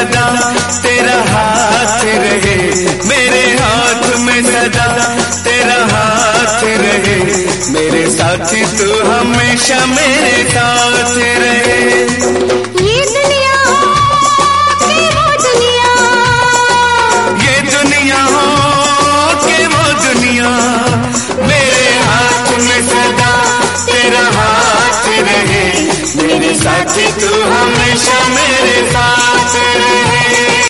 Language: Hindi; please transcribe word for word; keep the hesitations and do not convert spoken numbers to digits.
सदा तेरा हाथ रहे, मेरे हाथ में सदा तेरा हाथ रहे, मेरे साथी तू हमेशा मेरे साथ रहे।